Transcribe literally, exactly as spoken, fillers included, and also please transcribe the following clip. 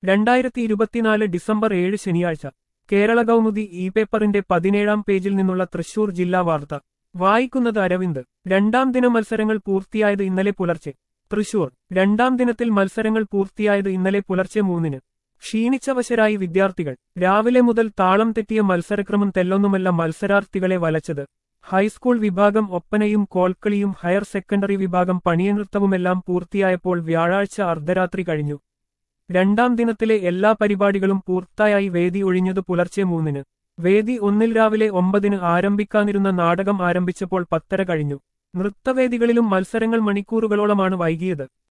രണ്ടായിരത്തി ഇരുപത്തിനാല് ഡിസംബർ ഏഴ് ശനിയാഴ്ച കേരള കൗമുദി ഇ പേപ്പറിന്റെ പതിനേഴാം പേജിൽ നിന്നുള്ള തൃശൂർ ജില്ലാ വാർത്ത വായിക്കുന്നത് അരവിന്ദ്. രണ്ടാം ദിന മത്സരങ്ങൾ പൂർത്തിയായത് ഇന്നലെ പുലർച്ചെ. തൃശൂർ രണ്ടാം ദിനത്തിൽ മത്സരങ്ങൾ പൂർത്തിയായത് ഇന്നലെ പുലർച്ചെ മൂന്നിന്. ക്ഷീണിച്ചവശരായി വിദ്യാർത്ഥികൾ. രാവിലെ മുതൽ താളം തെറ്റിയ മത്സരക്രമം തെല്ലൊന്നുമല്ല മത്സരാർത്ഥികളെ വലച്ചത്. ഹൈസ്കൂൾ വിഭാഗം ഒപ്പനയും കോൽക്കളിയും ഹയർ സെക്കൻഡറി വിഭാഗം പണിയനൃത്തവുമെല്ലാം പൂർത്തിയായപ്പോൾ വ്യാഴാഴ്ച അർദ്ധരാത്രി കഴിഞ്ഞു. രണ്ടാം ദിനത്തിലെ എല്ലാ പരിപാടികളും പൂർത്തിയായി വേദി ഒഴിഞ്ഞത് പുലർച്ചെ മൂന്നിന്. വേദി ഒന്നിൽ രാവിലെ ഒമ്പതിന് ആരംഭിക്കാനിരുന്ന നാടകം ആരംഭിച്ചപ്പോൾ പത്തര കഴിഞ്ഞു. നൃത്തവേദികളിലും മത്സരങ്ങൾ മണിക്കൂറുകളോളമാണ് വൈകിയത്.